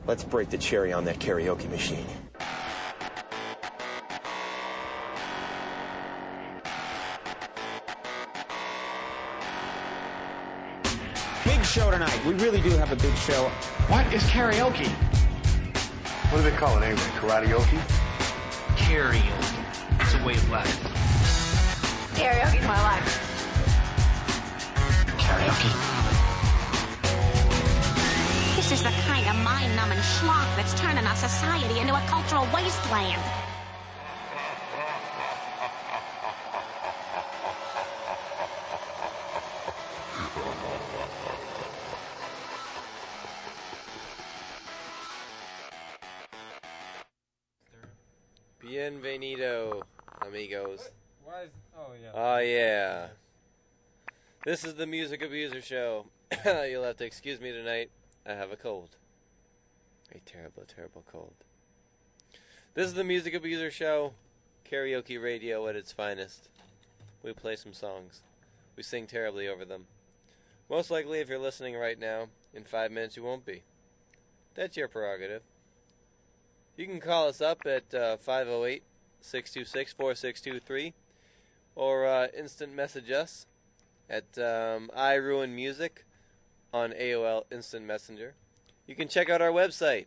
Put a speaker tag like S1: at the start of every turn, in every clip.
S1: Let's break the cherry on that karaoke machine. Big show tonight. We really do have a big show.
S2: What is karaoke?
S3: What do they call it anyway? Karaoke?
S2: Karaoke. It's a way of life.
S4: Karaoke's my life.
S2: Karaoke.
S5: This is the kind of mind-numbing schlock that's turning our society into a cultural wasteland.
S6: Bienvenido, amigos.
S7: Why is... Oh, yeah.
S6: Oh, yeah. This is the Music Abuser Show. You'll have to excuse me tonight. I have a cold. A terrible, terrible cold. This is the Music Abuser Show. Karaoke radio at its finest. We play some songs. We sing terribly over them. Most likely, if you're listening right now, in 5 minutes you won't be. That's your prerogative. You can call us up at 508-626-4623 or instant message us at iRuinMusic on AOL Instant Messenger. You can check out our website.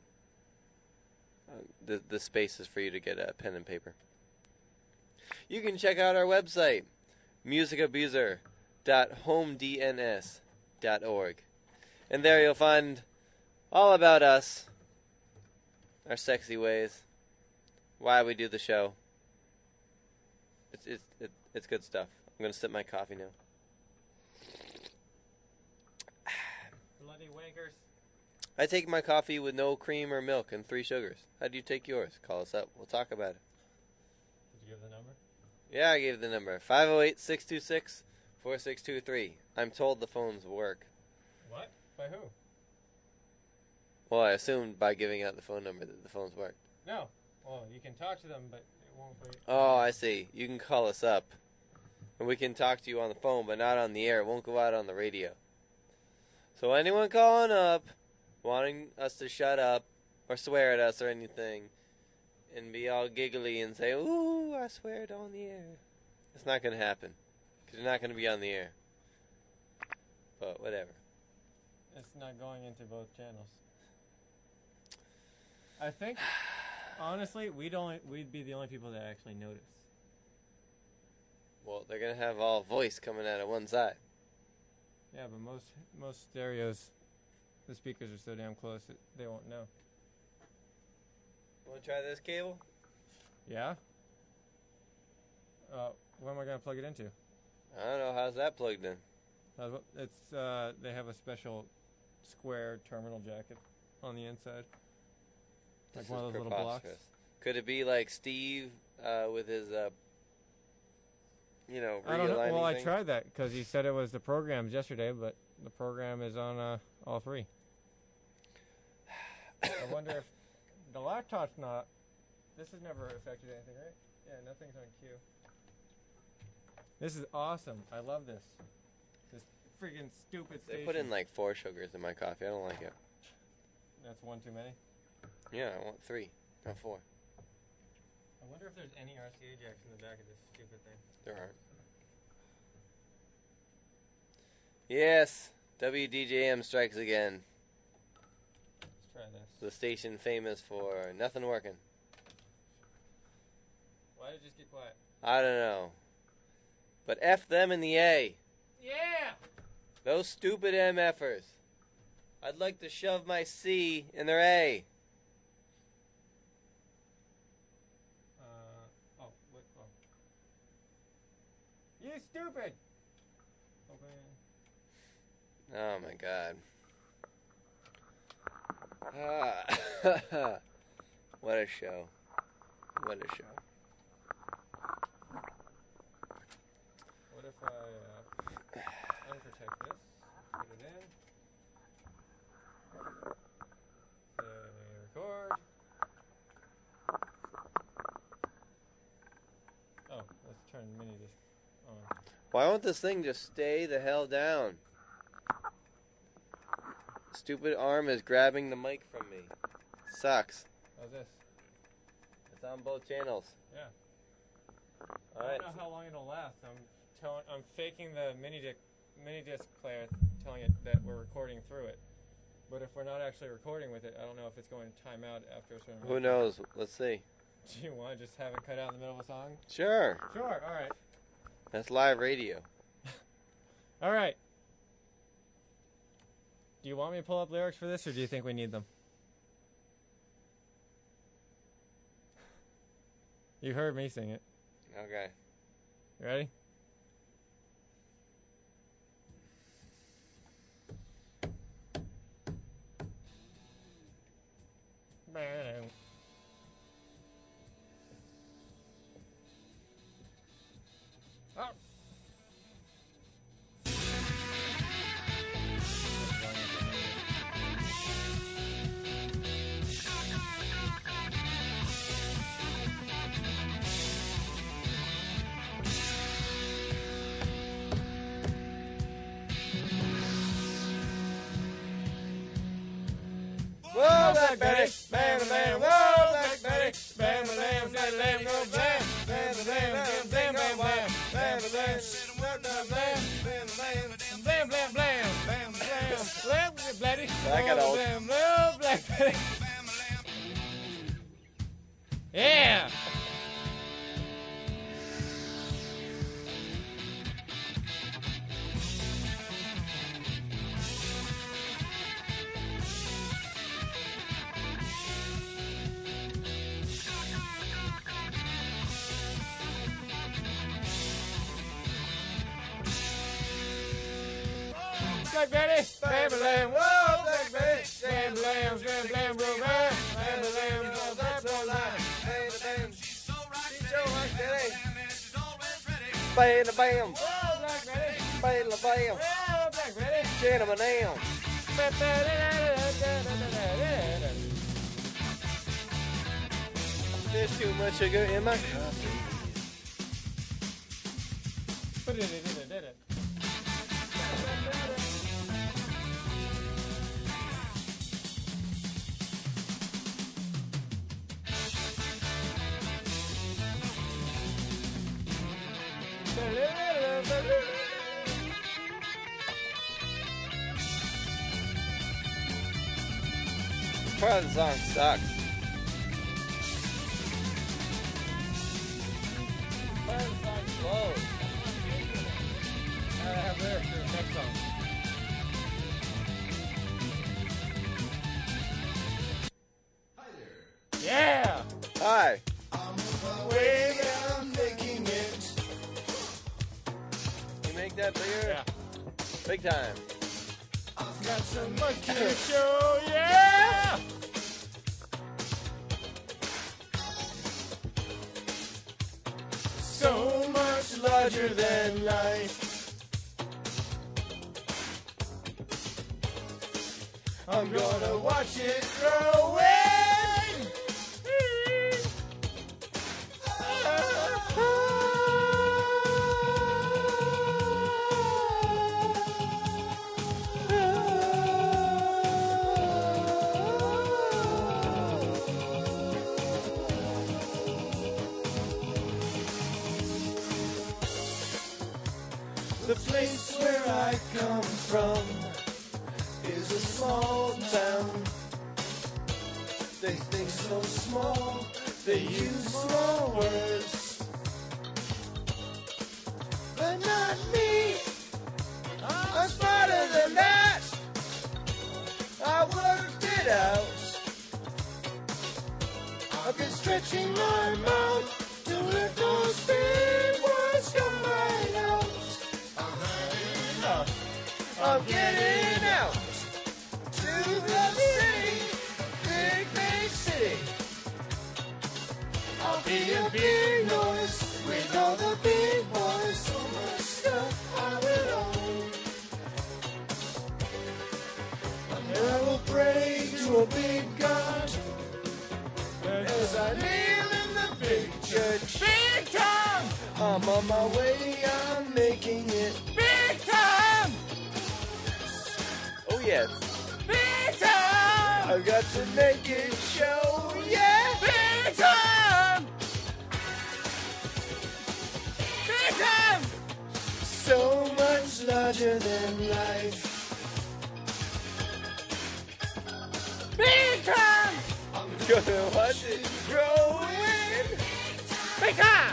S6: The space is for you to get a pen and paper. You can check out our website, musicabuser.homedns.org. And there you'll find all about us, our sexy ways, why we do the show. It's good stuff. I'm going to sip my coffee now.
S7: Bloody wankers.
S6: I take my coffee with no cream or milk and 3 sugars. How do you take yours? Call us up. We'll talk about it.
S7: Did you give the number?
S6: Yeah, I gave the number. 508-626-4623. I'm told the phones work.
S7: What? By who?
S6: Well, I assumed by giving out the phone number that the phones worked.
S7: No. Well, you can talk to them, but it won't be...
S6: Oh, I see. You can call us up. And we can talk to you on the phone, but not on the air. It won't go out on the radio. So anyone calling up, wanting us to shut up, or swear at us or anything, and be all giggly and say, ooh, I swear it on the air. It's not going to happen. Because you're not going to be on the air. But whatever.
S7: It's not going into both channels. I think, honestly, we'd be the only people that actually notice.
S6: Well, they're going to have all voice coming out of one side.
S7: Yeah, but most stereos, the speakers are so damn close that they won't know.
S6: Want to try this cable?
S7: Yeah? What am I going to plug it into?
S6: I don't know. How's that plugged in?
S7: It's they have a special square terminal jacket on the inside. Like
S6: This
S7: one
S6: is
S7: of those little blocks.
S6: preposterous. Could it be like Steve with his, realigning
S7: I don't know. Well, I
S6: thing?
S7: tried that because he said it was the programs yesterday, but the program is on all 3. I wonder if the laptop's not. This has never affected anything, right? Yeah, nothing's on cue. This is awesome. I love this. This freaking stupid
S6: They
S7: station.
S6: put in like 4 sugars in my coffee. I don't like it.
S7: That's one too many.
S6: Yeah, I want 3, not 4.
S7: I wonder if there's any RCA jacks in the back of this stupid thing.
S6: There aren't. Yes, WDJM strikes again.
S7: Let's try this.
S6: The station famous for nothing working.
S7: Why did it just get quiet?
S6: I don't know. But F them in the A.
S7: Yeah!
S6: Those stupid MFers. I'd like to shove my C in their A.
S7: You stupid! Open.
S6: Oh my god. What a show. What a show.
S7: What if I unprotect this, put it in, say record. Oh, let's turn mini disc on.
S6: Why won't this thing just stay the hell down? Stupid arm is grabbing the mic from me. Sucks.
S7: How's this?
S6: It's on both channels.
S7: Yeah.
S6: All
S7: I
S6: right.
S7: don't know how long it'll last. I'm faking the mini disc player, telling it that we're recording through it. But if we're not actually recording with it, I don't know if it's going to time out after a certain.
S6: Who knows? Let's see.
S7: Do you want to just have it cut out in the middle of a song?
S6: Sure.
S7: Sure. All right.
S6: That's live radio.
S7: All right. Do you want me to pull up lyrics for this, or do you think we need them? You heard me sing it.
S6: Okay.
S7: You ready? Oh.
S6: Whoa, Black Betty!
S7: Bam, bam, whoa, Black Betty! Bam, bam, bam, bam, go bam! Bam, bam, bam, bam, bam, bam! Bam, bam, bam, bam, bam, bam, bam, bam, Betty!
S6: That got old.
S7: Bam, bam, Black Betty! Yeah! Black Betty, bam bam, whoa, Black Betty, bam bam, bam bam, bam bam, bam bam, that's all right. Bam bam, she's so right, Betty.
S6: Bam, bam.
S7: Whoa, Black Betty,
S6: Bam, bam.
S7: whoa, Black Betty.
S6: Gentlemen down. There's too much sugar in my coffee. Part of the song sucks.
S7: Part of the song blows. I have lyrics for the next song. Yeah!
S6: Hi.
S7: Way I'm making it.
S6: You make that bigger?
S7: Yeah.
S6: Big time.
S7: I've got so much to show, yeah! So much larger than life. I'm gonna watch it grow in. The place where I come from is a small town. They think so small, they use small words. But not me, I'm smarter than that. I worked it out. I've been stretching my mouth to let those big words come right out. I'm getting out to the city, big city. I'll be a big noise with all the big boys. So much stuff I will own. And I will pray to a big God as I kneel in the big church. Big time! I'm on my way, I'm making it. Big time!
S6: Oh, yes.
S7: Big time!
S6: I've got to make it show, yeah!
S7: Big time! Big time!
S6: So much larger than life.
S7: Big time!
S6: I'm gonna watch it grow in.
S7: Big time!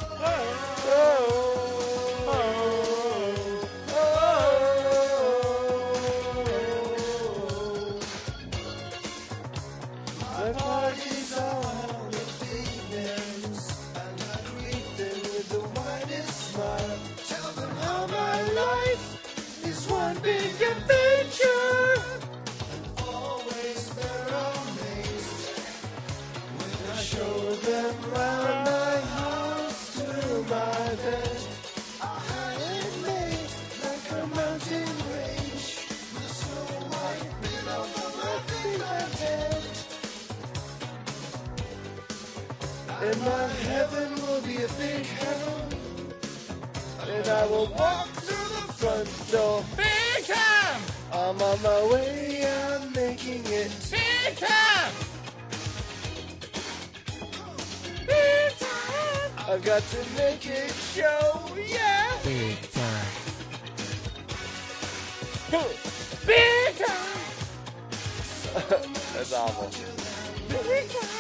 S6: My parties are held with evenings, and I greet them with the widest smile. Tell them how my life is one big adventure. And always they're amazed when I show them round my house to my bed. I had it made like a mountain range with a snow white below my head. And my heaven will be a big heaven, and I will walk through the front door.
S7: Big time!
S6: I'm on my way, I'm making it.
S7: Big time! Big time!
S6: I've got to make it show, yeah!
S7: Big time! Big time!
S6: That's awful.
S7: Big time!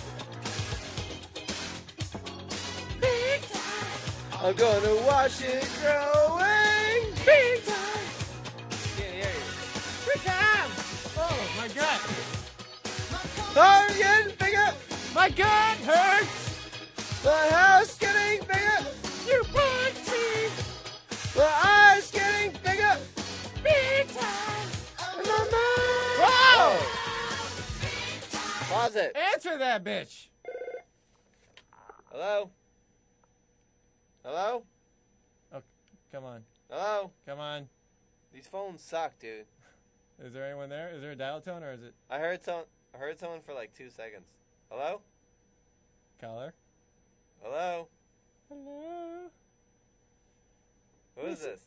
S7: Big time!
S6: I'm gonna watch it growing.
S7: Big time!
S6: Can't hear you.
S7: Big time! Oh, my gut!
S6: I'm getting bigger.
S7: My gut hurts!
S6: My house getting bigger.
S7: You bug me!
S6: My eyes getting bigger.
S7: Big time!
S6: And my mind.
S7: Whoa!
S6: Pause it.
S7: Answer that bitch!
S6: Hello? Hello?
S7: Oh, come on.
S6: Hello?
S7: Come on.
S6: These phones suck, dude.
S7: Is there anyone there? Is there a dial tone or is it
S6: I heard someone for like 2 seconds. Hello?
S7: caller?
S6: Hello?
S7: Hello?
S6: Who is this?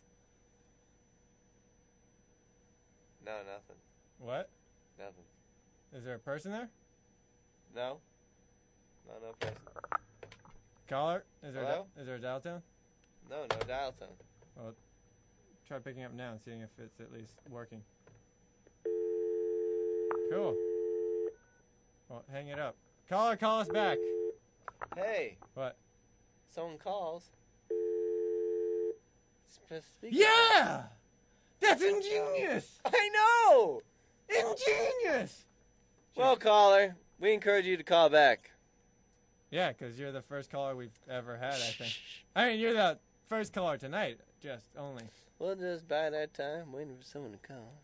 S6: No, nothing.
S7: What?
S6: Nothing.
S7: Is there a person there?
S6: No? No person.
S7: Caller? Is there
S6: Hello?
S7: is there a dial tone?
S6: No dial tone.
S7: Well, try picking up now and seeing if it's at least working. Cool. Well, hang it up. Caller, call us back.
S6: Hey,
S7: What?
S6: someone calls. Just press speaker.
S7: Yeah! That's ingenious!
S6: I know!
S7: Ingenious!
S6: Well, caller, we encourage you to call back.
S7: Yeah, because you're the first caller we've ever had, I think. I mean, you're the first caller tonight, just only.
S6: We'll just bide our time waiting for someone to call.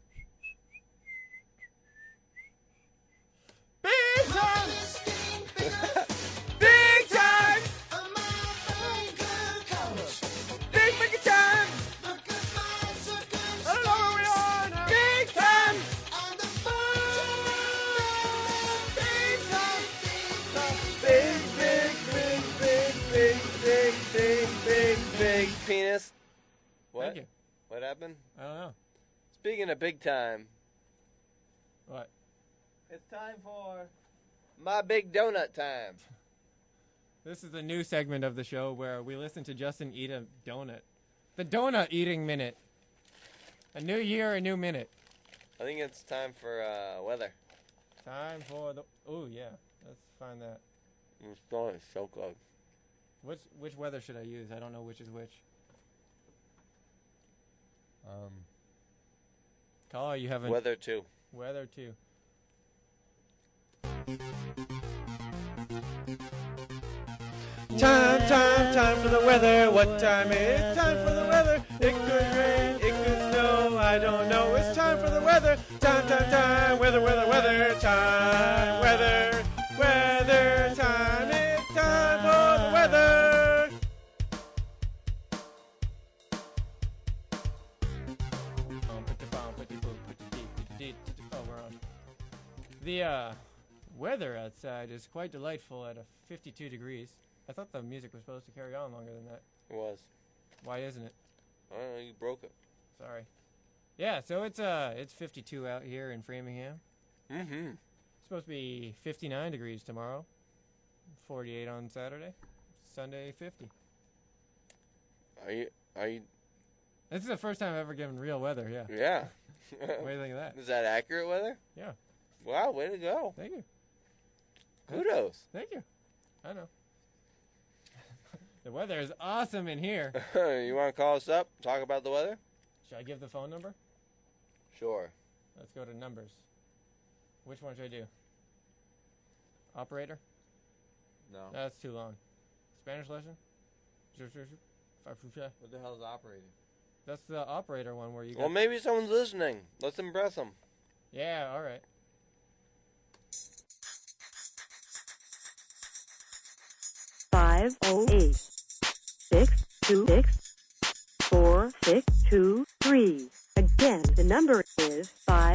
S7: Big time! Big time! Big big time! I don't know where we are now. Big time! Big time!
S6: Big penis. What?
S7: Thank you.
S6: What happened?
S7: I don't know.
S6: Speaking of big time,
S7: What?
S6: it's time for my big donut time.
S7: This is the new segment of the show where we listen to Justin eat a donut. The donut eating minute. A new year, a new minute.
S6: I think it's time for weather.
S7: Time for the... Oh, yeah. Let's find that.
S6: It's so close.
S7: Which weather should I use? I don't know which is which. Caller, you haven't...
S6: Weather too.
S7: Weather, too. Time for the weather. What time is it? Time for the weather. It could rain, it could snow. I don't know. It's time for the weather. Time. Weather, time. Weather, time. It's time for the weather. Oh, we're on. The weather outside is quite delightful at 52 degrees. I thought the music was supposed to carry on longer than that.
S6: It was.
S7: Why isn't it?
S6: I don't know, you broke it.
S7: Sorry. Yeah, so it's 52 out here in Framingham.
S6: Mm-hmm.
S7: It's supposed to be 59 degrees tomorrow. 48 on Saturday. Sunday, 50.
S6: Are you?
S7: This is the first time I've ever given real weather, yeah.
S6: Yeah.
S7: What do you think of that?
S6: Is that accurate weather?
S7: Yeah.
S6: Wow, way to go.
S7: Thank you.
S6: Kudos.
S7: Thank you. I know. The weather is awesome in here.
S6: You want to call us up, talk about the weather?
S7: Should I give the phone number?
S6: Sure.
S7: Let's go to numbers. Which one should I do? Operator?
S6: No.
S7: That's too long. Spanish lesson?
S6: What the hell is operating?
S7: That's the operator one where you got...
S6: Well, maybe someone's listening. Let's impress them.
S7: Yeah, all right.
S8: Five 626-462-3. Again, the number is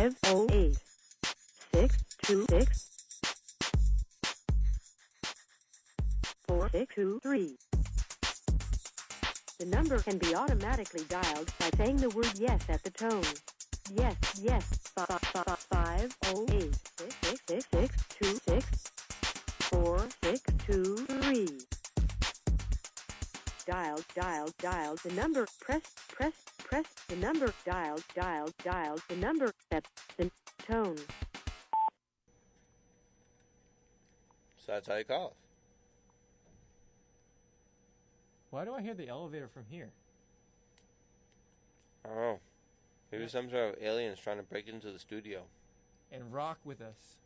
S8: 508-626-462-3. The number can be automatically dialed by saying the word yes at the tone. Yes, yes, 508-626-462-3. Dialed, the number, press, the number, dialed, the number, that's the tone.
S6: So that's how you call us.
S7: Why do I hear the elevator from here?
S6: I don't know. Maybe some sort of alien's trying to break into the studio.
S7: And rock with us.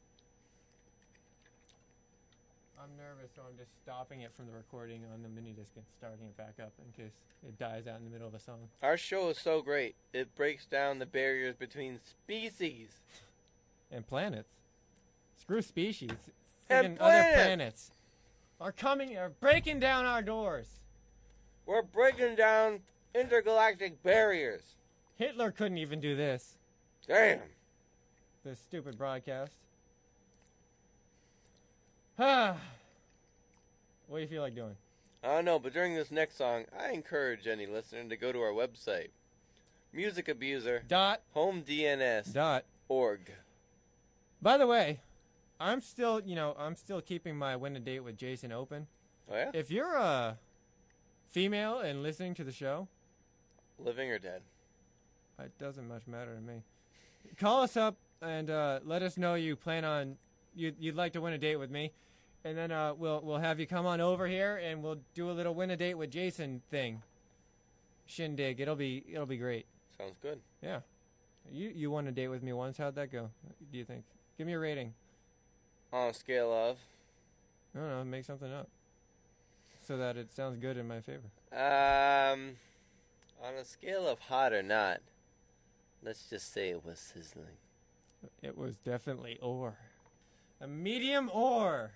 S7: I'm nervous, so I'm just stopping it from the recording on the mini disc and starting it back up in case it dies out in the middle of a song.
S6: Our show is so great. It breaks down the barriers between species.
S7: And planets. Screw species.
S6: And
S7: Friggin' other planets are breaking down our doors.
S6: We're breaking down intergalactic barriers.
S7: Hitler couldn't even do this.
S6: Damn.
S7: This stupid broadcast. What do you feel like doing?
S6: I don't know, but during this next song, I encourage any listener to go to our website, musicabuser.homedns.org.
S7: By the way, I'm still keeping my Win a Date with Jason open.
S6: Oh, yeah?
S7: If you're a female and listening to the show,
S6: living or dead,
S7: it doesn't much matter to me. Call us up and let us know you plan on you'd like to win a date with me, and then we'll have you come on over here and we'll do a little Win a Date with Jason thing. Shindig. It'll be great.
S6: Sounds good.
S7: Yeah. You won a date with me once. How'd that go? Do you think? Give me a rating.
S6: On a scale of?
S7: I don't know. Make something up so that it sounds good in my favor.
S6: On a scale of hot or not, let's just say it was sizzling.
S7: It was definitely ore. A medium ore.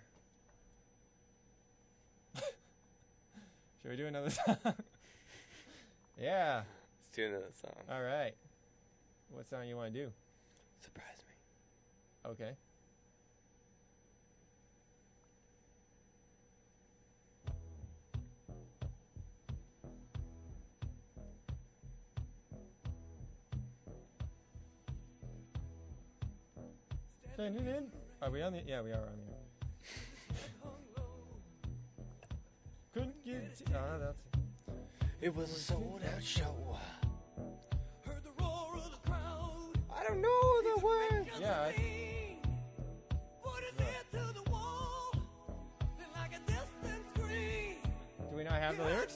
S7: Should we do another song? Yeah.
S6: Let's do another song.
S7: All right. What song you want to do?
S6: Surprise me.
S7: Okay. Standing in. Are we on the? Yeah, we are on the air. Couldn't get. That's.
S6: It was a sold-out show. Heard the roar of the crowd. I don't know the words.
S7: Yeah. Do we not have the lyrics?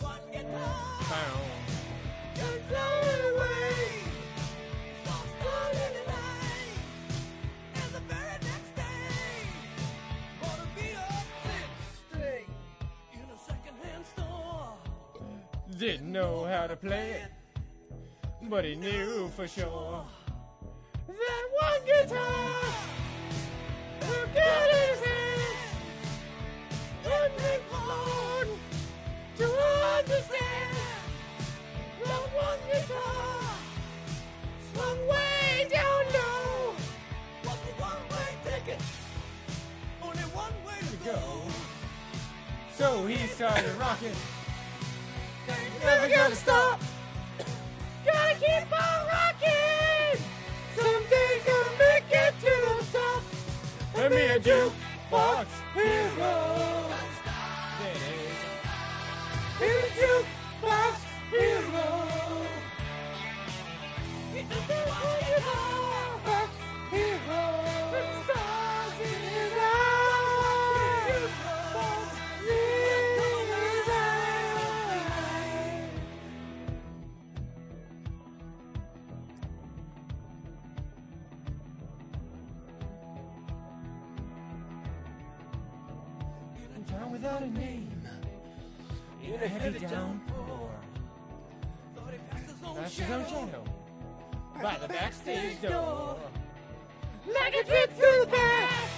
S7: Didn't know how to play it, but he knew for sure that one guitar would get his hands. Wouldn't take long to understand that one guitar swung way down low. Was a one-way ticket, only one way to go. So he started rocking. Never gonna stop. Gotta keep on rocking. Someday gonna make it to the top. a jukebox hero. He's a jukebox hero. He's a jukebox hero. With stars in his eyes. Jukebox hero. In a town without a name. In a heavy downpour. That's his own channel. By the backstage door. Like a trip through the past.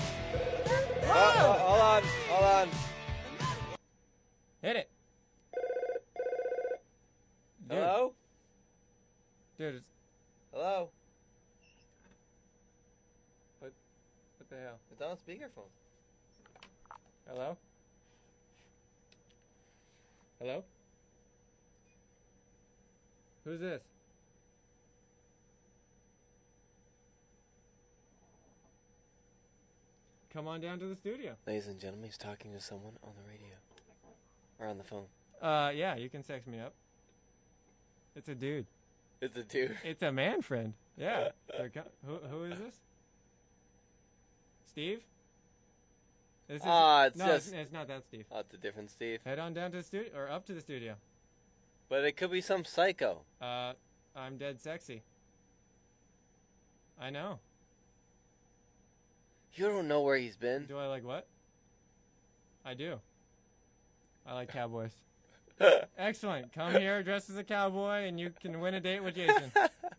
S6: Hold on.
S7: Hit it. Dude.
S6: Hello?
S7: Dude, it's...
S6: Hello?
S7: What the hell?
S6: It's on speakerphone.
S7: Hello? Hello? Who's this? Come on down to the studio.
S6: Ladies and gentlemen, he's talking to someone on the radio. Or on the phone.
S7: Yeah, you can sex me up. It's a dude.
S6: It's a dude.
S7: It's a man friend. Yeah. Who is this? Steve? This is, it's not that Steve.
S6: Oh, it's a different Steve.
S7: Head on down to the studio, or up to the studio.
S6: But it could be some psycho.
S7: I'm dead sexy. I know.
S6: You don't know where he's been.
S7: Do I like what? I do. I like cowboys. Excellent. Come here dressed as a cowboy and you can win a date with Jason.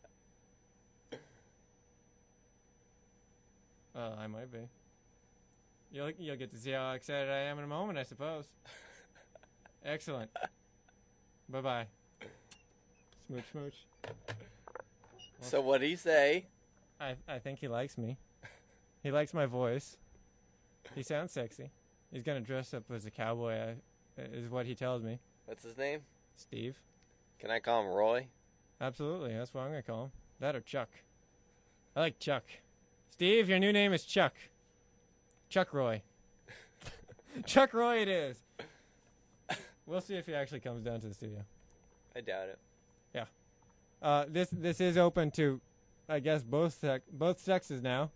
S7: I might be. You'll get to see how excited I am in a moment, I suppose. Excellent. Bye-bye. Smooch, smooch.
S6: So what'd he say?
S7: I think he likes me. He likes my voice. He sounds sexy. He's gonna dress up as a cowboy, is what he tells me.
S6: What's his name?
S7: Steve.
S6: Can I call him Roy?
S7: Absolutely, that's what I'm gonna call him. That or Chuck. I like Chuck. Steve, your new name is Chuck. Chuck Roy. Chuck Roy it is. We'll see if he actually comes down to the studio.
S6: I doubt it.
S7: Yeah. This is open to, I guess, both sexes now.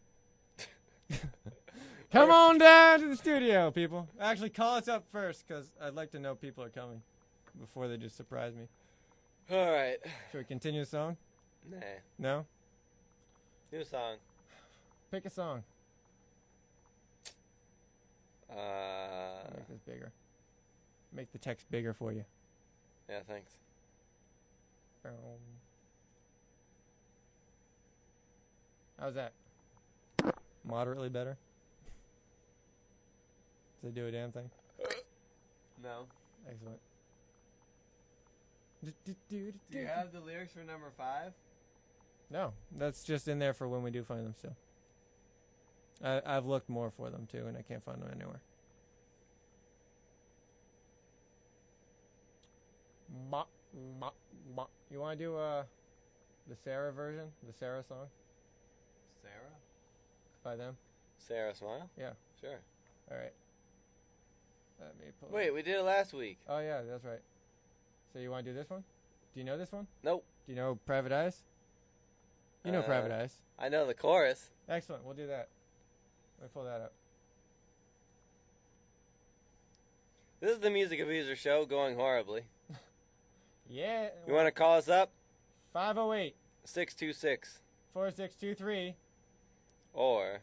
S7: Come on down to the studio, people. Actually, call us up first, because I'd like to know people are coming before they just surprise me.
S6: All right.
S7: Should we continue the song?
S6: Nah.
S7: No?
S6: New song.
S7: Pick a song. I'll make this bigger. Make the text bigger for you.
S6: Yeah, thanks.
S7: How's that? Moderately better? Does it do a damn thing?
S6: No.
S7: Excellent.
S6: Do you have the lyrics for number 5?
S7: No, that's just in there for when we do find them still. I've looked more for them too, and I can't find them anywhere. You want to do the Sarah version? The Sarah song?
S6: Sarah?
S7: By them?
S6: Sarah Smile?
S7: Yeah.
S6: Sure.
S7: Alright. Let me pull
S6: Wait, we did it last week.
S7: Oh yeah, that's right. So you want to do this one? Do you know this one?
S6: Nope.
S7: Do you know Private Eyes? You know Private Eyes.
S6: I know the chorus.
S7: Excellent, we'll do that. Let me pull that up.
S6: This is the Music Abuser Show going horribly.
S7: Yeah.
S6: You want to call us up?
S7: 508
S6: 626
S7: 4623
S6: or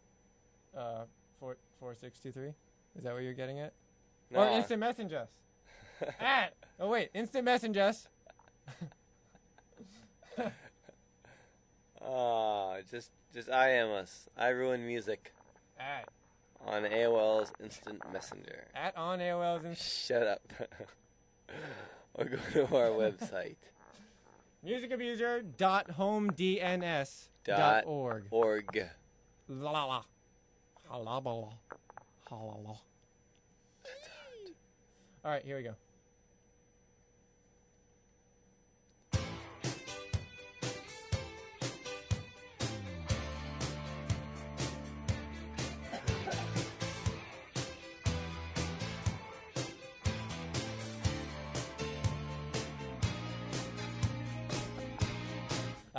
S7: 4623. Is that what you're getting at?
S6: No.
S7: Or instant message us. Instant message us.
S6: Just IM us. I ruin music.
S7: At
S6: on AOL's Instant Messenger.
S7: On AOL's Instant.
S6: Shut up. Or go to our website.
S7: musicabuserdnhomedns.org. La la la. Halabala. Halala. All right, here we go.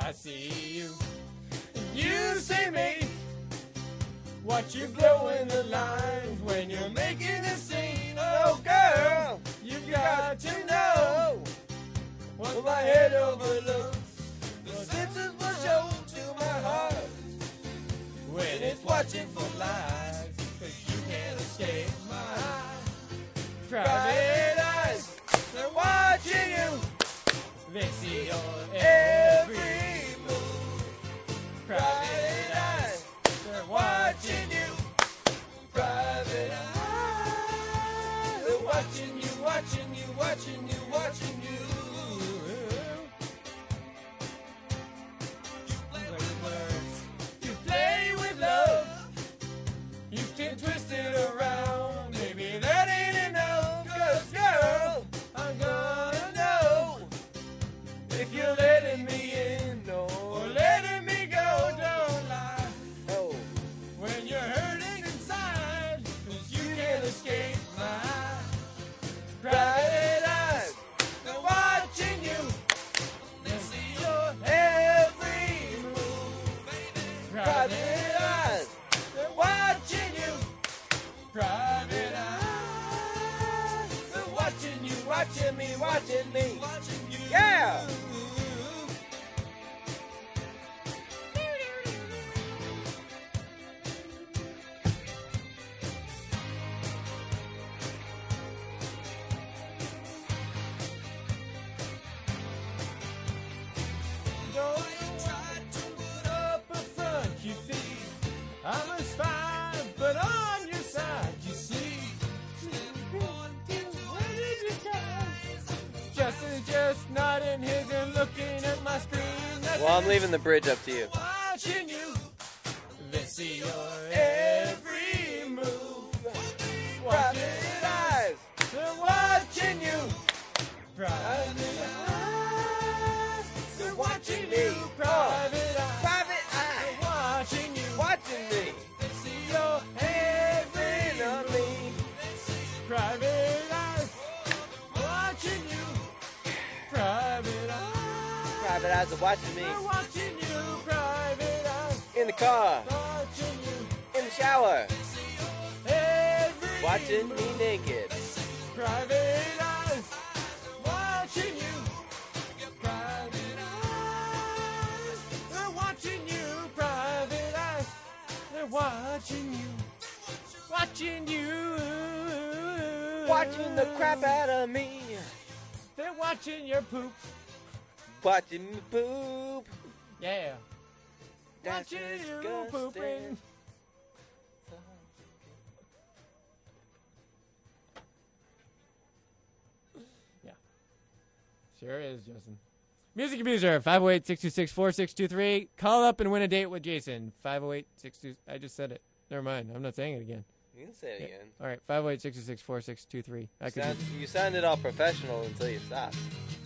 S7: I see you. You see me. Watch you blowing the lines when you're making a scene. Oh, girl, you've got to know what my head overlooks. The senses will show to my heart when it's watching for lies. 'Cause you can't escape my private eyes. They're watching you. They see your every move. Private eyes. They're watching you. Private eyes. They're watching you, watching you, watching you, watching you. You play with love. You can twist it around. Maybe that ain't enough. 'Cause girl, I'm gonna know if you're letting me in or letting me go. Don't lie.
S6: Oh.
S7: When you're hurting inside, 'cause you can't escape my private eyes. They're watching you. They see your every move. Private eyes. They're watching you. Private eyes. They're watching you, watching me, watching me. Yeah! You see, I was fine, but on your side, you see. Just nodding his and looking at my screen.
S6: Well, I'm leaving the bridge up to you.
S7: Watching you, they see your every move. Private eyes, they're watching you. Private eyes, they're watching you. Private eyes.
S6: Private eye.
S7: They're watching you.
S6: Watching me.
S7: They see your every move. Private eyes, watching you. Private eyes.
S6: Private eyes are watching me.
S7: They're watching you. Private eyes,
S6: In the car.
S7: watching you.
S6: In the shower.
S7: Every
S6: Watching me
S7: move.
S6: naked.
S7: Private eyes, watching you. Private eyes, they're watching you. Private eyes, they're watching you. Watching you.
S6: Watching the crap out of me.
S7: They're watching your poop.
S6: Watching me poop.
S7: Yeah.
S6: That's
S7: Watching you
S6: disgusting.
S7: pooping. Yeah. Sure is, Justin. Music Abuser, 508-626-4623. Call up and win a date with Jason. 508-62... I just said it. Never mind. I'm not saying it again.
S6: You can say it again.
S7: All right, 508-626-4623.
S6: You sounded all professional until you stopped.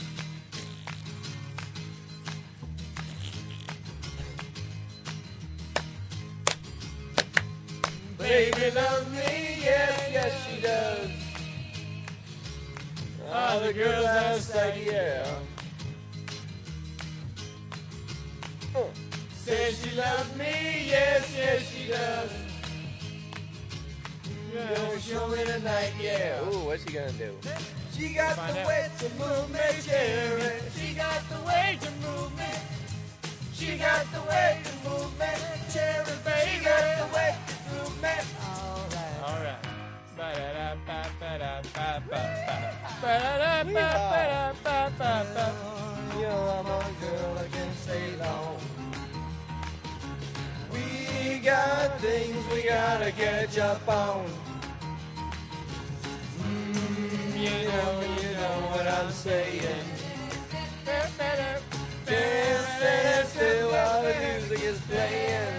S7: Baby loves me, yes, yes she does. All the girls outside, yeah. Says she loves me, yes, yes she does. Gonna show me tonight, yeah.
S6: Ooh, what's she gonna do?
S7: She got the way to move me, Cherry. She got the way to move me. She got the way to move me, Cherry, baby. She got the way to move me. All right. You're my girl, I can stay long. We got things we gotta catch up on. You know what I'm saying. Dance to while the music is playing.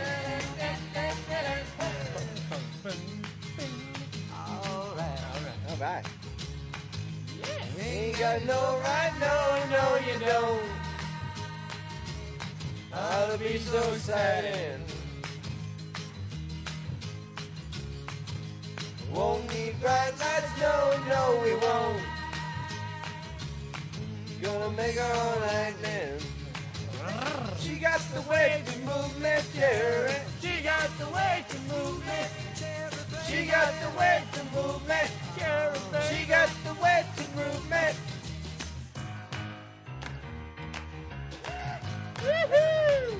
S6: All right.
S7: Ain't got no right, no, you don't. Ought to be so exciting. Won't need bright lights, no, we won't. Gonna make our own lightning.
S6: She got the way to movement, Jerry.
S7: She got the way to movement.
S6: She got the way to movement. She got the way to movement.
S7: Woohoo!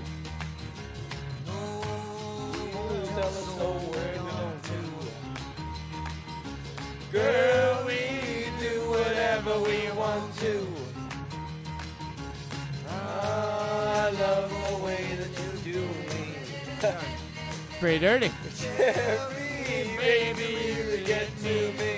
S6: Tell us all where to go to. Girl, we do whatever we want to. I love the way that you do me.
S7: Pretty dirty.
S6: Baby, you get to me.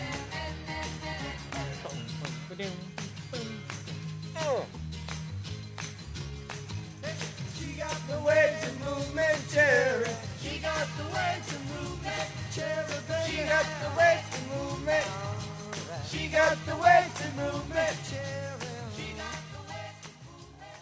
S6: She got the way to movement, Cherry. She got the way to movement, Cherry. She got the way to movement. She got the way to movement, Cherry. She got the way to movement.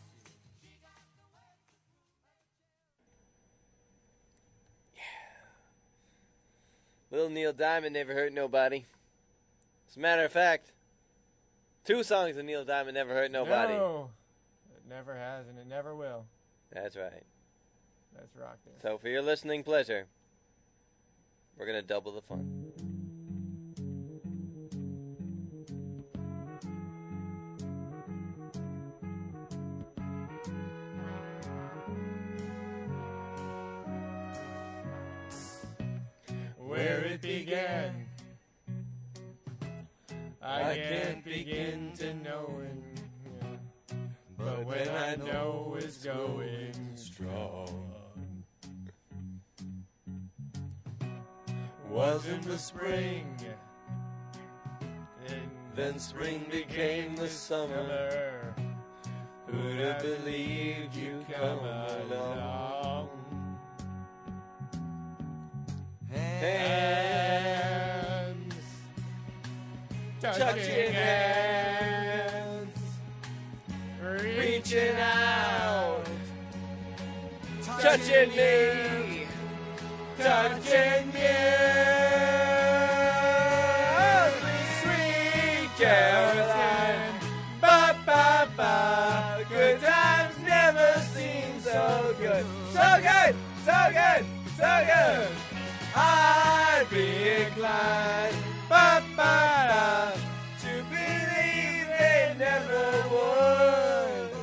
S6: Little Neil Diamond never hurt nobody. As a matter of fact, 2 songs of Neil Diamond never hurt nobody.
S7: No, it never has, and it never will.
S6: That's right.
S7: Let's rock this.
S6: So for your listening pleasure, we're going to double the fun.
S7: Where it began, I can't begin to know it. But when I know it's going strong, wasn't the spring,
S6: Then spring became the summer. Who'd have believed you'd come along? Hands, touching hands, reaching out, touching me, touching me. Sweet Caroline, ba ba ba. Good times never seem so good, so good, so good, so good. I'd be inclined, ba ba ba, to believe they never would.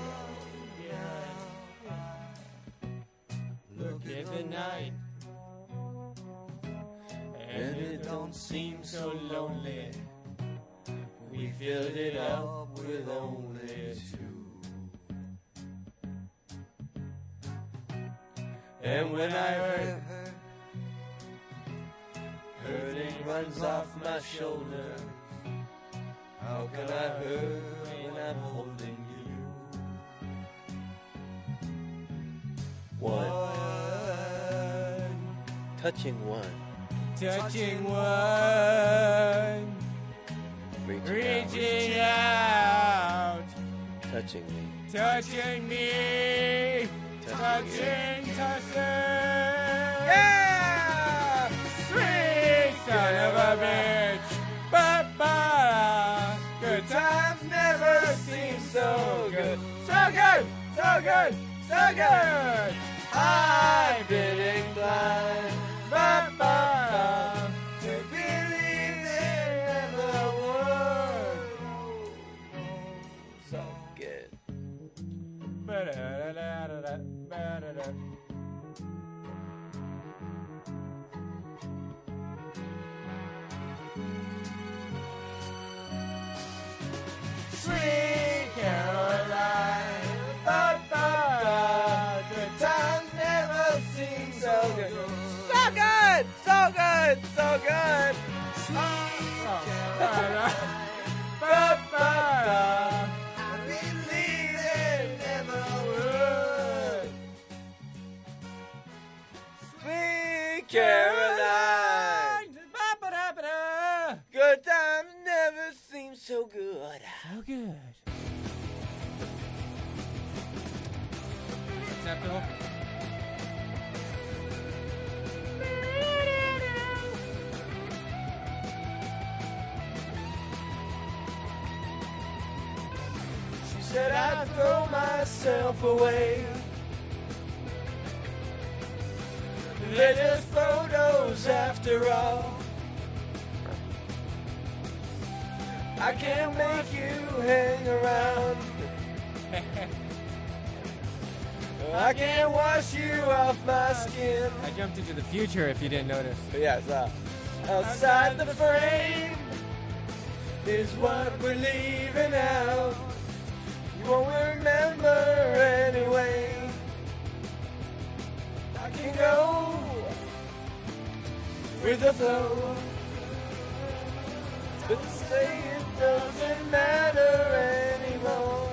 S7: look at the night, and it don't seem so lonely.
S6: We filled it up with only 2. And when I hurt, hurting runs off my shoulder. How can I hurt when I'm holding you? One, touching one,
S7: Touching one, reaching out,
S6: touching me,
S7: touching me, touching, touching.
S6: Yeah!
S7: Sweet son of a bitch. Ba-ba.
S6: Good times never seem so good. So good, so good, so good. I've been inclined, ba-ba, to believe they never would. So good.
S7: Ba-da-da-da-da-da, ba-da-da. Sweet Caroline, ba-ba.
S6: Good times never seem so good. So good, so good, so good.
S7: Ba-ba.
S6: I believe they never would. Sweet Caroline,
S7: Ba-ba-da-ba-da.
S6: good times never seem so good.
S7: So good. Acceptable.
S6: I'd throw myself away. They're just photos after all. I can't make you hang around. I can't wash you off my skin.
S7: I jumped into the future if you didn't notice.
S6: Yeah, so outside the frame is what we're leaving out. You won't remember anyway. I can go with the flow, but say it doesn't matter anymore.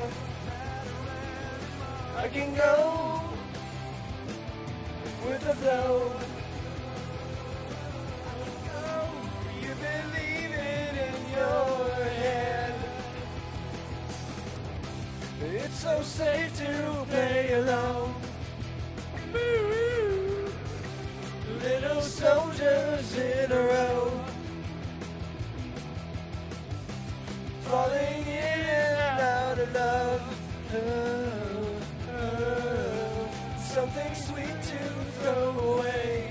S6: I can go with the flow. You believe it in your head. It's so safe to play alone. Little soldiers in a row, falling in and out of love. Something sweet to throw away.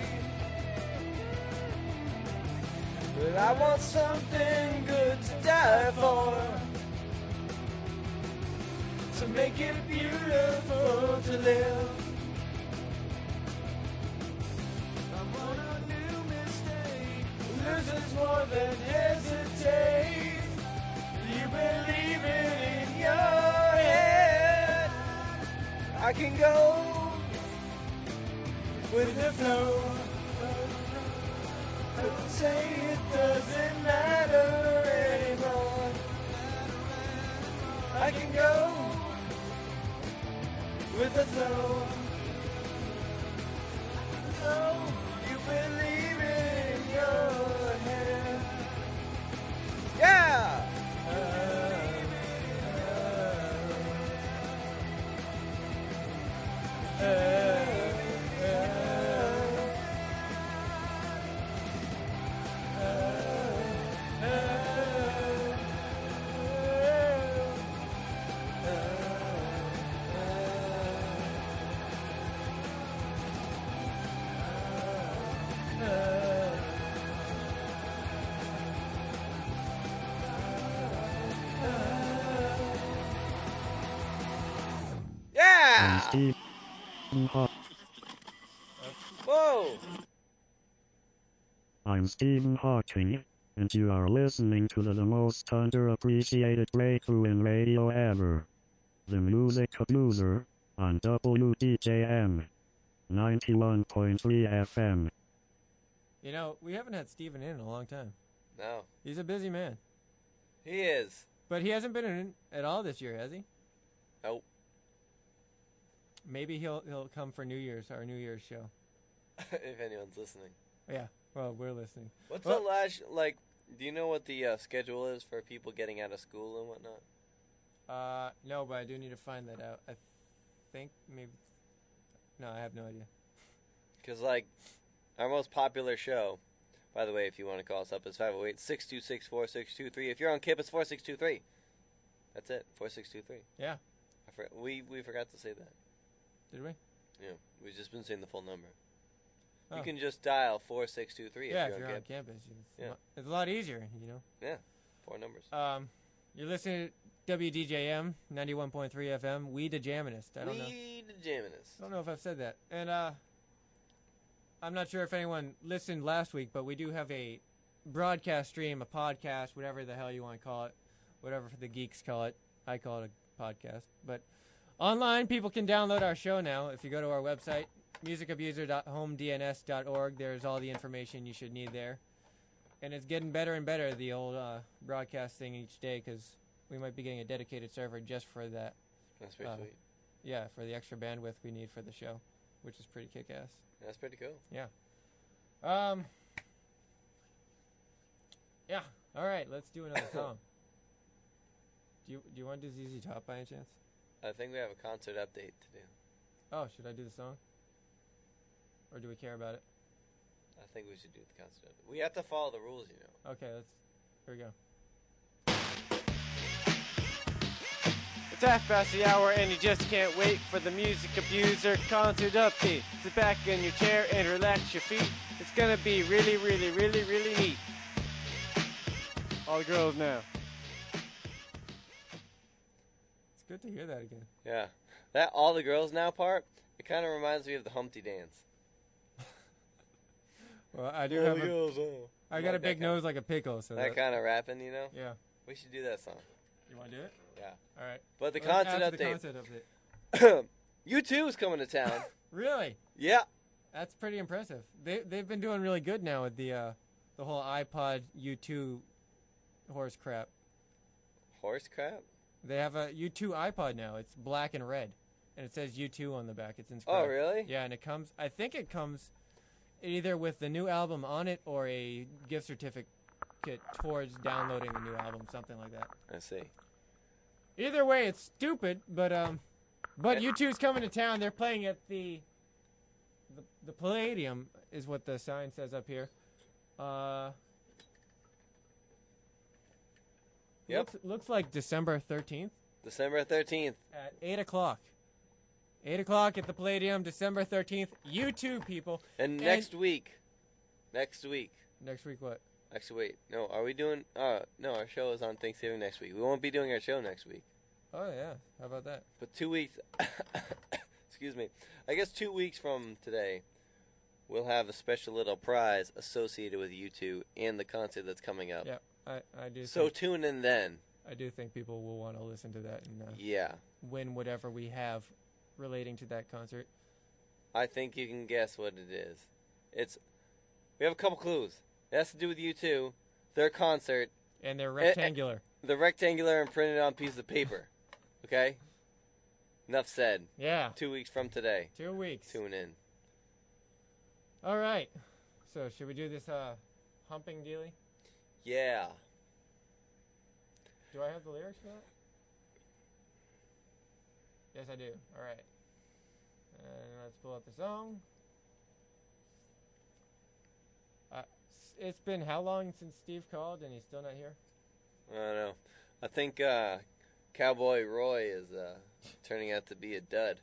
S6: But I want something good to die for, to make it beautiful to live. I'm on a new mistake. Losers more than hesitate. You believe it in your head. I can go with the flow. But say it doesn't matter anymore. I can go with the flow. Oh, you believe it in your head. Yeah!
S9: I'm Stephen Hawking.
S6: Whoa!
S9: I'm Stephen Hawking, and you are listening to the most underappreciated breakthrough in radio ever. The Music Abuser, on WDJM 91.3 FM.
S7: You know, we haven't had Steven in a long time.
S6: No.
S7: He's a busy man.
S6: He is.
S7: But he hasn't been in at all this year, has he?
S6: Nope.
S7: Maybe he'll come for New Year's, our New Year's show.
S6: If anyone's listening.
S7: Yeah, well, we're listening.
S6: What's the last, like, do you know what the schedule is for people getting out of school and whatnot?
S7: No, but I do need to find that out. I think maybe... No, I have no idea.
S6: Because, like, our most popular show, by the way, if you want to call us up, is 508-626-4623. If you're on KIP, it's 4623. That's it, 4623.
S7: Yeah.
S6: We forgot to say that.
S7: Did we?
S6: Yeah, we've just been saying the full number.
S7: Oh.
S6: You can just dial 4623
S7: yeah,
S6: if you're on
S7: campus.
S6: Yeah.
S7: It's a lot easier, you know?
S6: Yeah, 4 numbers.
S7: You're listening to WDJM 91.3 FM, We the Jaminist. I don't know.
S6: We the Jaminist.
S7: I don't know if I've said that. And I'm not sure if anyone listened last week, but we do have a broadcast stream, a podcast, whatever the hell you want to call it, whatever the geeks call it. I call it a podcast. But online, people can download our show now. If you go to our website, musicabuser.homedns.org, there's all the information you should need there. And it's getting better and better, the old broadcast thing each day, because we might be getting a dedicated server just for that.
S6: That's pretty sweet.
S7: Yeah, for the extra bandwidth we need for the show, which is pretty kick-ass.
S6: That's pretty cool.
S7: Yeah. Yeah. All right, let's do another song. Do you want to do ZZ Top by any chance?
S6: I think we have a concert update to do.
S7: Oh, should I do the song? Or do we care about it?
S6: I think we should do the concert update. We have to follow the rules, you know.
S7: Okay, here we go.
S6: It's
S7: half past the hour and you just can't wait for the Music Abuser concert update. Sit back in your chair and relax your feet. It's gonna be really, really, really, really neat. All the girls now. It's good to hear that again.
S6: Yeah. That all the girls now part, it kind of reminds me of the Humpty Dance.
S7: Well, I do have I got a big nose like a pickle, so
S6: that kind of rapping, you know?
S7: Yeah.
S6: We should do that song.
S7: You want to do it?
S6: Yeah.
S7: All right.
S6: But the
S7: Let's
S6: concert
S7: add to
S6: update.
S7: The concert update.
S6: U2 is coming to town.
S7: Really?
S6: Yeah.
S7: That's pretty impressive. They've been doing really good now with the whole iPod U2 horse crap.
S6: Horse crap?
S7: They have a U2 iPod now. It's black and red, and it says U2 on the back. It's inscribed.
S6: Oh, really?
S7: Yeah, and it comes. I think it comes either with the new album on it or a gift certificate towards downloading the new album, something like that.
S6: I see.
S7: Either way, it's stupid, but U2's coming to town. They're playing at the Palladium, is what the sign says up here.
S6: Yep.
S7: Looks like December 13th.
S6: December 13th.
S7: At 8 o'clock. 8 o'clock at the Palladium, December 13th. U2, people.
S6: And next week. Next week
S7: what?
S6: Actually, wait. No, are we doing... no, our show is on Thanksgiving next week. We won't be doing our show next week.
S7: Oh, yeah. How about that?
S6: But 2 weeks... excuse me. I guess 2 weeks from today, we'll have a special little prize associated with U2 and the concert that's coming up.
S7: Yeah, I do.
S6: So tune in then.
S7: I do think people will want to listen to that and
S6: yeah,
S7: win whatever we have relating to that concert.
S6: I think you can guess what it is. We have a couple clues. It has to do with U2, their concert.
S7: And they're rectangular.
S6: They're rectangular and printed on pieces of paper. Okay? Enough said.
S7: Yeah.
S6: 2 weeks from today.
S7: 2 weeks.
S6: Tune in.
S7: All right. So, should we do this humping dealie?
S6: Yeah.
S7: Do I have the lyrics for that? Yes, I do. All right. And let's pull up the song. It's been how long since Steve called and he's still not here?
S6: I don't know. I think Cowboy Roy is turning out to be a dud.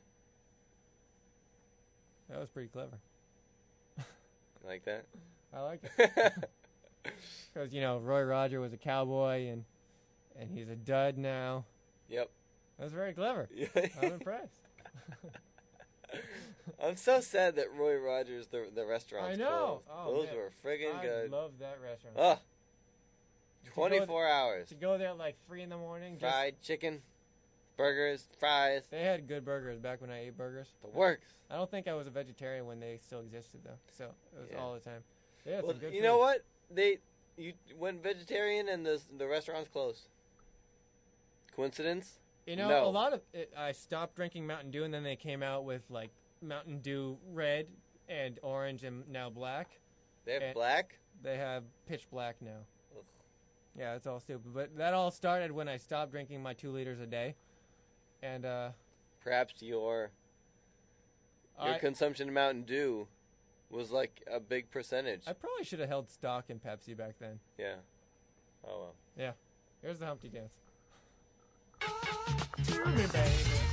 S7: That was pretty clever.
S6: Like that?
S7: I like it. Because, Roy Roger was a cowboy and he's a dud now.
S6: Yep.
S7: That was very clever. I'm impressed.
S6: I'm so sad that Roy Rogers, the restaurant's
S7: I know.
S6: closed.
S7: Oh,
S6: those
S7: man.
S6: were friggin' good.
S7: I love that restaurant.
S6: Oh, 24 hours.
S7: To go there at like 3 in the morning.
S6: Fried chicken, burgers, fries.
S7: They had good burgers back when I ate burgers.
S6: The works.
S7: I don't think I was a vegetarian when they still existed though. So it was all the time. They had some good
S6: you
S7: food.
S6: know what? You went vegetarian and the restaurant's closed. Coincidence? No.
S7: A lot of it, I stopped drinking Mountain Dew and then they came out with like Mountain Dew red and orange and now black.
S6: They have black?
S7: They have pitch black now.
S6: Ugh.
S7: Yeah, it's all stupid. But that all started when I stopped drinking my 2 liters a day. And
S6: perhaps your consumption of Mountain Dew was like a big percentage.
S7: I probably should have held stock in Pepsi back then.
S6: Yeah. Oh well.
S7: Yeah. Here's the Humpty Dance. Do me, baby.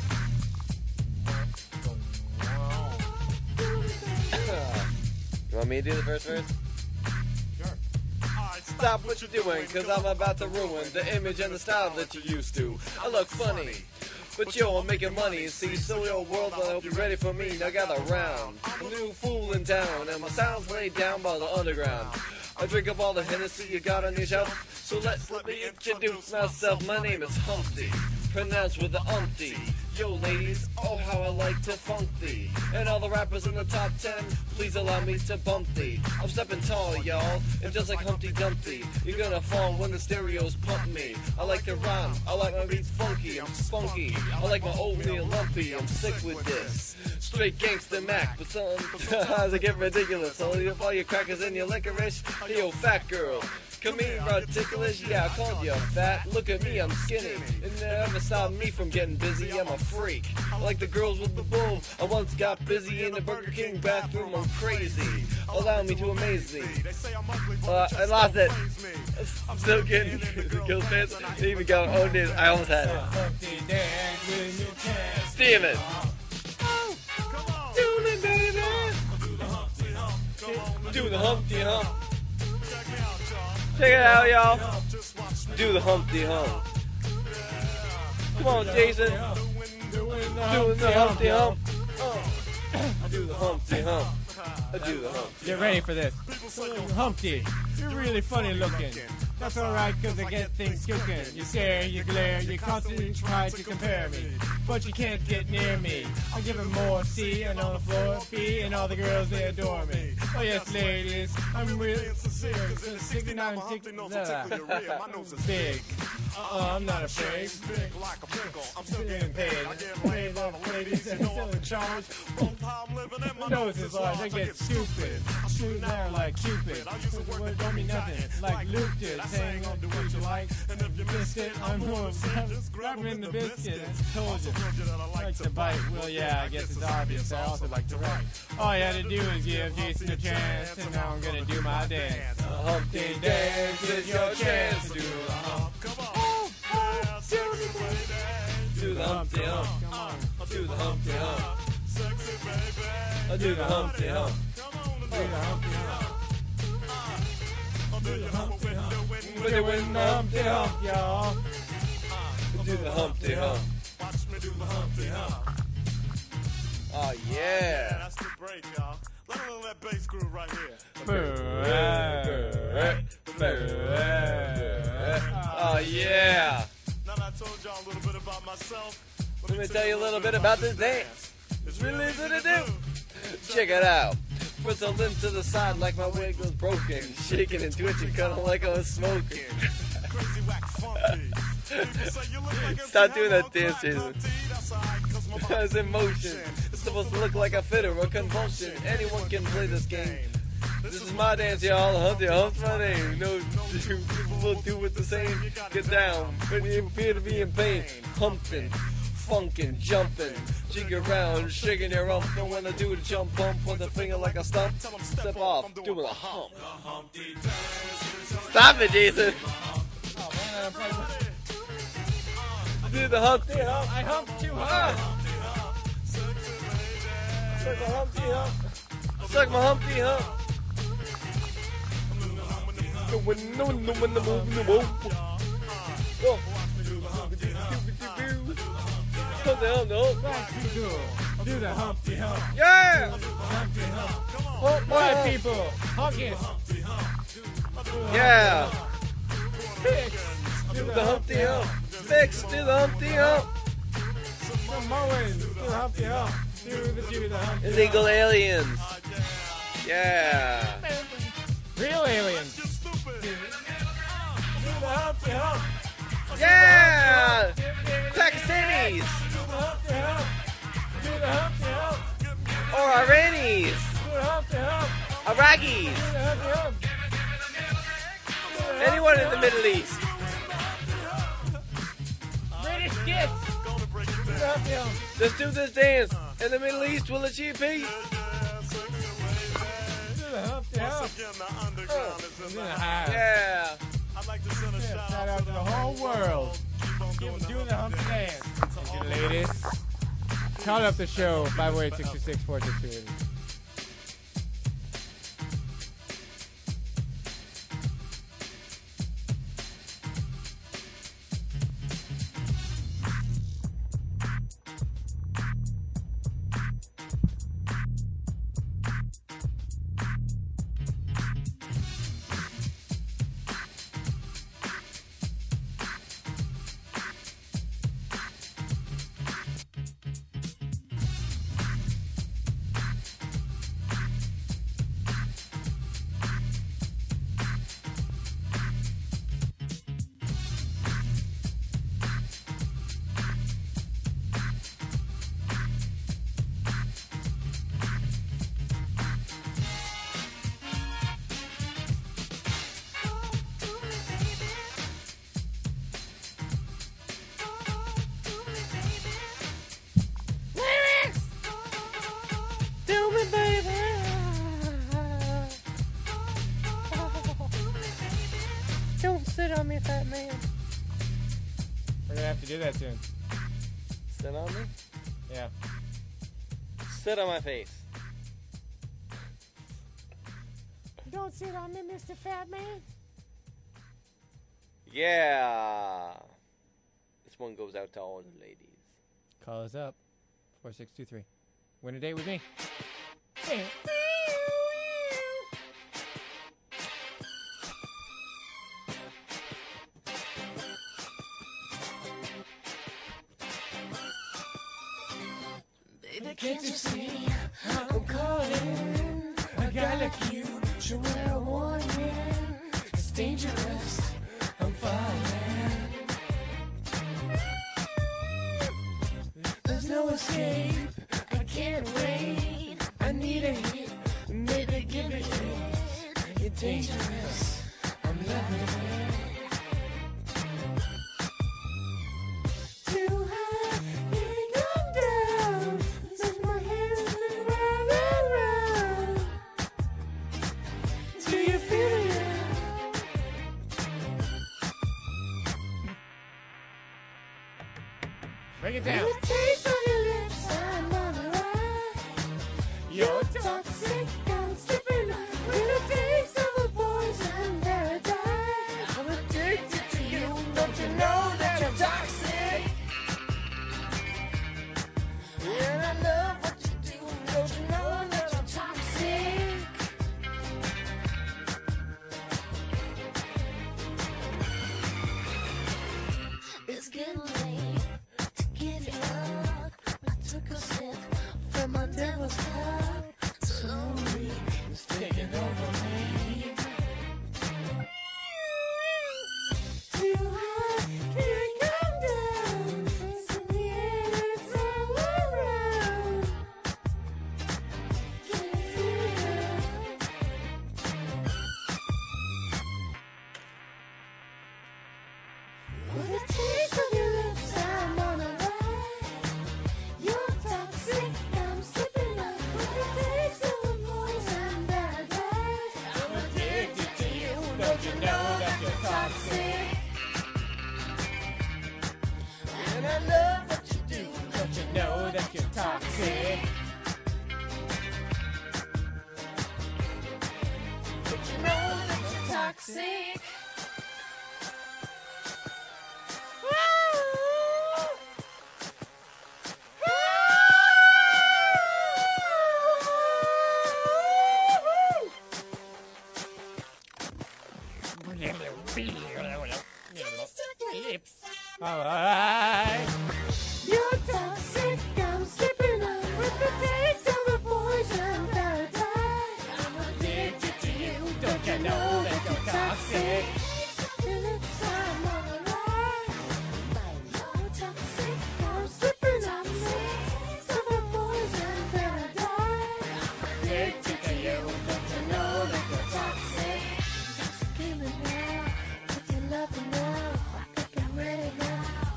S6: You want me to do the first verse?
S7: Sure.
S6: Stop what you're doing, cause I'm about to ruin the image and the style that you used to. I look funny, but I'm making money. See, so your world, I hope you're ready for me. Now gather round. I'm a new fool in town, and my sound's laid down by the underground. I drink up all the Hennessy you got on your shelf, so let me introduce myself. My name is Humpty, pronounced with the umpty. Yo, ladies, oh, how I like to funk thee. And all the rappers in the top 10, please allow me to bump thee. I'm stepping tall, y'all, and just like Humpty Dumpty, you're gonna fall when the stereos pump me. I like to rhyme, I like my beats funky, I'm spunky. I like my oatmeal lumpy, I'm sick with this. Straight gangsta Mac, but sometimes I get ridiculous. So leave all your crackers and your licorice. Hey, yo, fat girl, come here, ridiculous. Yeah, I called you fat. Look at me, I'm skinny. It never stopped me from getting busy. I'm a freak. I like the girls with the boom. I once got busy in the Burger King bathroom. I'm crazy. Allow me to amaze thee. I lost it. I'm still getting kills fans. They even go, oh, dude, I almost had it.
S7: with your chance.
S6: Damn it.
S7: Do it, baby.
S6: Do the Humpty Hump. Check it out, y'all. Do the Humpty Hump. Come on, Jason. Doing the Humpty Hump. I do the Humpty Hump. I do the Humpty.
S7: Get ready for this. Humpty, you're really funny looking. That's alright, cause I get things cooking. You stare, you glare, you constantly try to compare me. But you can't get near me. I give them more C, and on the floor B, and all the girls, they adore me. Oh yes, ladies, I'm real sincere. 69, big. I'm not afraid. I'm still getting paid. Paid off ladies and still in charge. My nose is large, I get stupid. I'm shooting out like Cupid. What don't mean nothing, like Luke did. Saying I'll do what you like, and if you missed it, I'm going to grab in the biscuit. I told you, I like to bite. Well, yeah, I guess it's obvious. I also like to write. All you had to do is give Jason a chance, and now I'm gonna do my dance. Humpty dance is your chance to do the hump. Come on, do the Humpty Hump. Come on, do the Humpty Hump. Sexy baby, do the Humpty Hump. Do the Humpty Hump. Do the Humpty Hump. With the Humpty Hump, y'all.
S6: Do the Humpty Hump.
S10: Watch me do the Humpty Hump.
S6: Oh, yeah.
S10: That's the break, y'all. Let me know that bass groove right here.
S6: Oh, yeah.
S10: Now that I told y'all a little bit about myself,
S6: let me tell you a little bit about this dance. It's really easy to do. Check it out. Put the limb to the side like my wig was broken. Shaking and twitching, kind of like I was smoking. Stop doing that dance, Jason. It's in motion. It's supposed to look like a fit or a convulsion. Anyone can play this game. This is my dance, y'all. Humpty Hump's my name. No, people will do it the same. Get down, but you appear to be in pain. Humping, funkin', jumping, jig around, shaking your rump. Don't wanna do the jump bump with a finger like a stump. Step off, doing a hump. Stop it, Jason. Do the Humpty Hump.
S7: I humped too hard.
S6: Suck my Humpty Hump. Suck my Humpty Hump.
S7: Do the Humpty Hump.
S6: Yeah!
S7: Humpty Hump. White people, hug it.
S6: Yeah!
S7: Fix.
S6: Do the Humpty Hump. Fix, do the Humpty Hump.
S7: Samoans, do the Humpty Hump. Do the Humpty Hump.
S6: Illegal aliens. Yeah.
S7: Real aliens. Do the Humpty Hump.
S6: Yeah! Pakistanis.
S7: Do the Humpty Hump. Do the Humpty Hump.
S6: Or Iranis.
S7: Do the Humpty Hump.
S6: Iraqis.
S7: Do the Humpty Hump.
S6: Anyone in the Middle East.
S7: British kids. Do the Humpty Hump.
S6: Just do this dance, and the Middle East will achieve peace.
S7: Do the Humpty Hump.
S6: Yeah.
S7: Shout out to the whole world. Keep doing the Humpty dance. Thank you, ladies. Call up the show, 508-626-4628. We're gonna have to do that soon.
S6: Sit on me?
S7: Yeah.
S6: Sit on my face.
S7: Don't sit on me, Mr. Fat Man.
S6: Yeah. This one goes out to all the ladies.
S7: Call us up. 4623. Win a date with me. Hey.
S11: Baby, can't you see I'm calling? A guy like you should wear a warning. It's dangerous. I'm falling. There's no escape. I can't wait. I need a hit. Maybe give it a hit. You're dangerous. I'm loving it. Too high, can't come down. Since my hands been round. Do you feel it?
S7: Break it down.
S11: With the taste of your lips, I'm on a ride. You're toxic, I'm slipping. With the taste of a poison paradise. I'm addicted to you, don't you know that you're toxic? And I love what you do, don't you know that you're toxic? It's getting late to give it up. I took a sip from my devil's cup. Slowly, it's taking over me. Too high, can't come down. It's in the air, it's all around. Can you feel it? With the taste of your lips, I'm on a ride. You're toxic, I'm slipping up. With the taste of a poison paradise. I'm addicted to you, don't you know that you're toxic? And I love what you do, don't you know that you're toxic? Don't you know that you're toxic?
S7: Alright.
S11: You're toxic, I'm slipping up with the taste of a poison paradise. I'm addicted to you, don't you know that you're toxic? Your lips, I'm on a ride. You're toxic, I'm slipping up with the taste of a poison paradise. I'm addicted to you, don't you know that you're toxic? Intoxicated now, with your loving now. I think I'm ready now.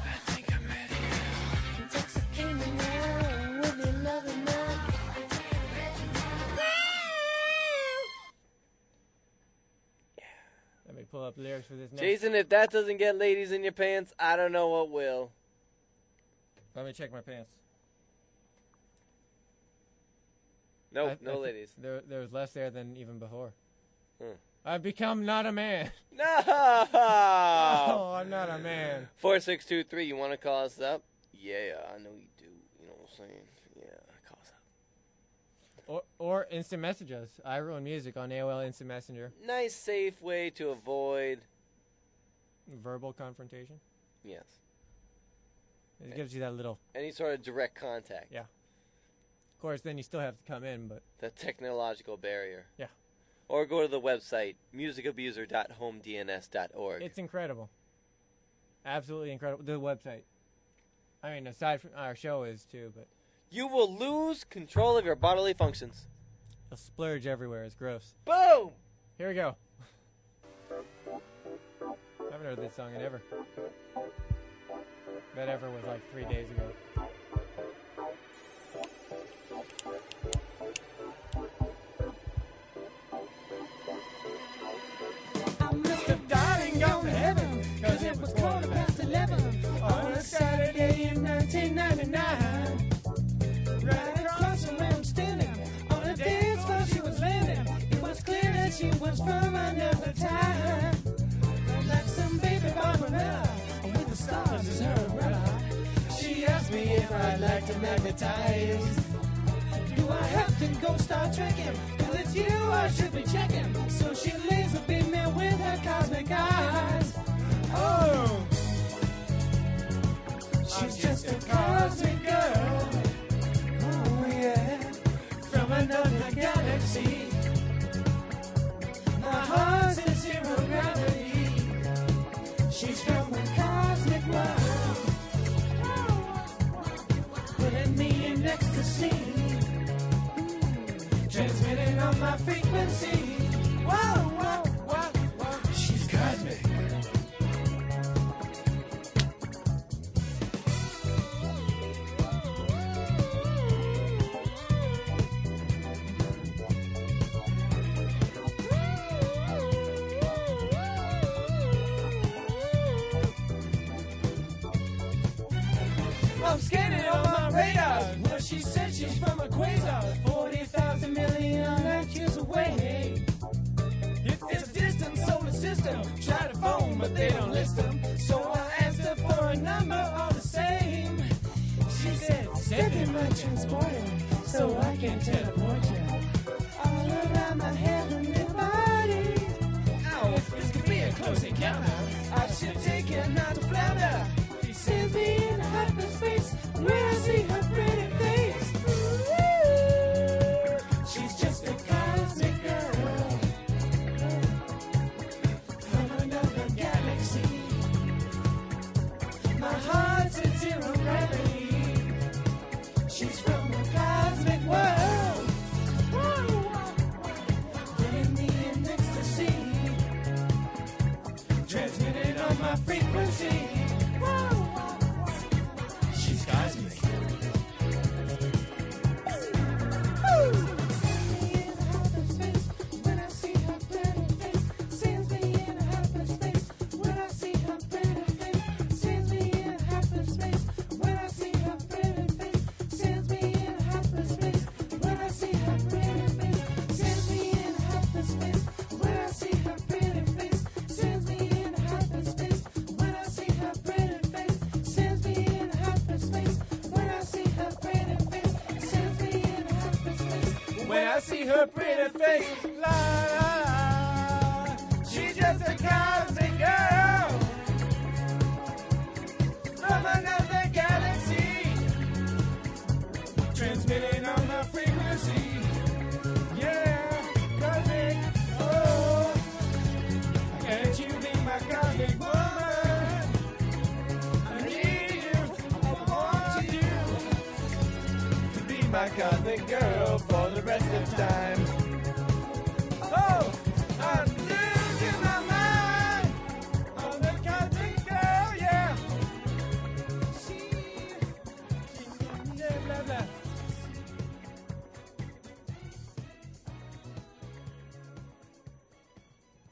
S11: Intoxicated now, with your loving now. I think I'm ready now.
S7: Let me pull up lyrics for this next.
S6: Jason, if that doesn't get ladies in your pants, I don't know what will.
S7: Let me check my pants.
S6: Nope,
S7: I
S6: no
S7: think
S6: ladies.
S7: There was less there than even before.
S6: Hmm.
S7: I've become not a man.
S6: No!
S7: Oh, I'm not a man.
S6: 4623, you want to call us up? Yeah, I know you do. You know what I'm saying? Yeah, call us up.
S7: Or instant message us. I Ruin Music on AOL Instant Messenger.
S6: Nice, safe way to avoid...
S7: Verbal confrontation.
S6: Yes.
S7: It gives you that little...
S6: Any sort of direct contact.
S7: Yeah. Of course, then you still have to come in, but...
S6: The technological barrier.
S7: Yeah.
S6: Or go to the website, musicabuser.homedns.org.
S7: It's incredible. Absolutely incredible. The website. I mean, aside from our show is too, but...
S6: You will lose control of your bodily functions.
S7: You'll splurge everywhere. It's gross.
S6: Boom!
S7: Here we go. I haven't heard this song in ever. That ever was like 3 days ago.
S11: I must have died and gone to heaven, 'cause it was 11:15 on a Saturday in 1999. I'd like to magnetize. Do I have to go Star Trekking? Cause it's you I should be checking. So she lays a beam me with her cosmic eyes. Oh, she's just a cosmic girl. Oh yeah, from another galaxy. My heart's in zero gravity. She's from a cosmic world, putting me in ecstasy, transmitting on my frequency. Whoa, whoa, whoa, whoa. She's cosmic. I'm scanning on my radar. Well, she said she's from a quasar, 40,000 million light years away. It's a distant solar system. Try to phone, but they don't list them. So I asked her for a number all the same. She said, step in my transporter so I can teleport you all around my heavenly body. Oh, if this could be a close encounter, I should take you not to flounder. She sends me in hyperspace where I see her pretty face. Ooh, she's just a cosmic girl from another galaxy. My heart's at zero gravity. She's from a cosmic world, getting me in ecstasy, transmitting on my frequency. She's cosmic. When I see her pretty face, sends me in hyperspace. When I see her pretty face, sends me in hyperspace. When I see her pretty face, sends me in hyperspace. When I see her pretty face, sends me in hyperspace. When I see her pretty face, sends me in hyperspace. When I see her pretty face, sends me in hyperspace. When I see her pretty face, sends me in hyperspace. When I see her pretty face, la la la, she's just a cosmic girl from another galaxy, transmitting on my frequency. Yeah, cosmic. Oh, can't you be my cosmic woman? I need you. I want you to be my cosmic girl for the rest of time.